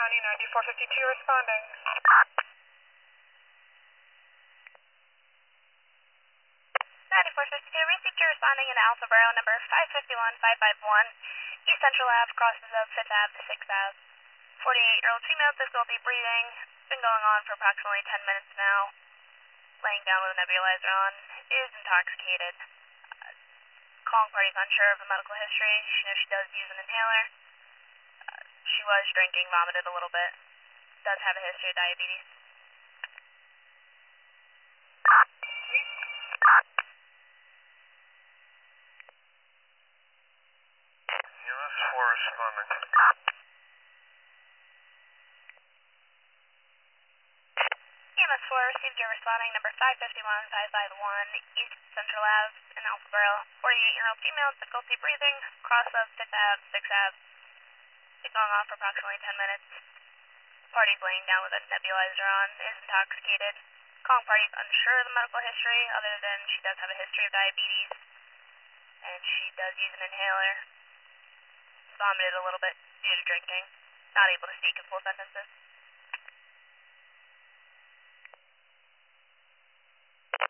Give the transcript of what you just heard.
County 9452 responding. 9452, received you responding in Alphaboro, number 551551, East Central Ave, crosses of 5th Ave to 6th Ave. 48-year-old female, difficulty breathing, been going on for approximately 10 minutes now, laying down with a nebulizer on, is intoxicated. Calling party's unsure of the medical history. She knows she does use an inhaler. She was drinking, vomited a little bit, does have a history of diabetes. EMS 4 responding. EMS 4 received your responding number 551551, East Central Ave in Alphaboro. 48-year-old female, difficulty breathing, cross of 5th Ave, 6th Ave. Been going on for approximately 10 minutes. Party's laying down with a nebulizer on, is intoxicated. Calling party's unsure of the medical history, other than she does have a history of diabetes, and she does use an inhaler. Vomited a little bit due to drinking. Not able to speak in full sentences.